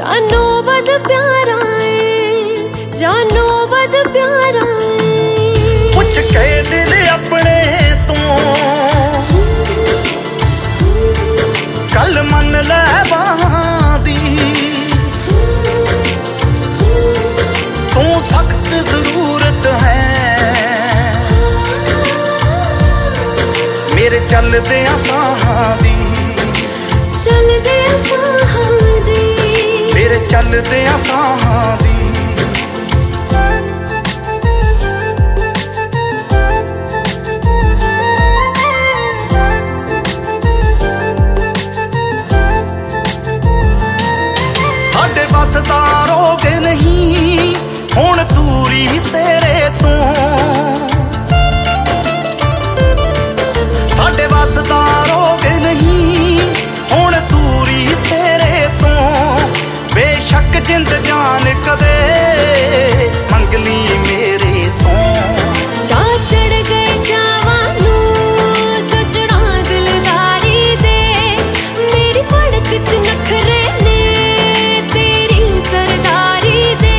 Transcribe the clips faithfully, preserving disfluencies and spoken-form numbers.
जानो वध प्यारा है, जानो वध प्यारा है। कुछ कह दिल अपने तू कल मन ले बादी, तू सख्त जरूरत है मेरे चलदे साहां दी, चलदे साहां दी, मेरे चलदे साहां दी। साडे बसदा रोग नहीं हुण दूरी तेरे तो, साडे बसदा रोग नहीं हुण दूरी तेरे तो। बेशक जिंद जान कदे मंगली मेरे तो, जा चढ़ गए जावानू सजना दिलदारी दे, मेरी फड़क च नखरे ने तेरी सरदारी दे।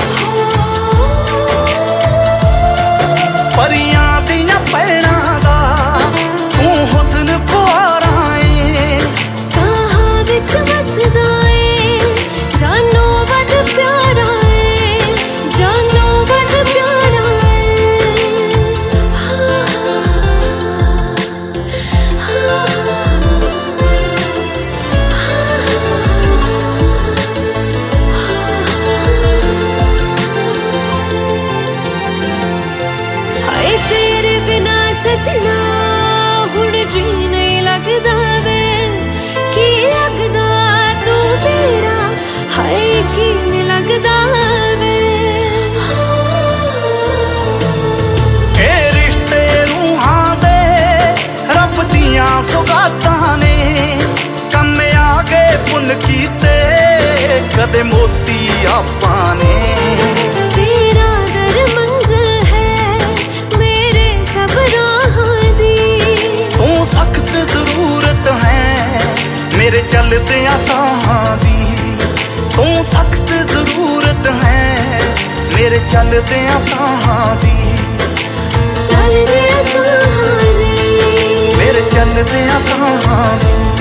परियां दियां पैणा दा तू हुस्न पुआरा ए, साहां विच वसदा ए, जानो वध प्यारा है, जानो वध प्यारा है। हाय तेरे बिना सजना हुण जी नहीं लगदा वे, की लगदा तू तेरा, हाय की नहीं लगदा वे। ए रिश्ते रूहां दे रब दियां सुगातां ने, कम आगे पुन कीते कदे मोती आपां ने। तेरा दर मंज़िल है मेरे सब राहां दी, तू सख्त जरूरत है मेरे चलदे साहां दी, तू सख्त जरूरत है मेरे चलदे साहां दी, चलदे साहां दी, मेरे चलदे साहां दी।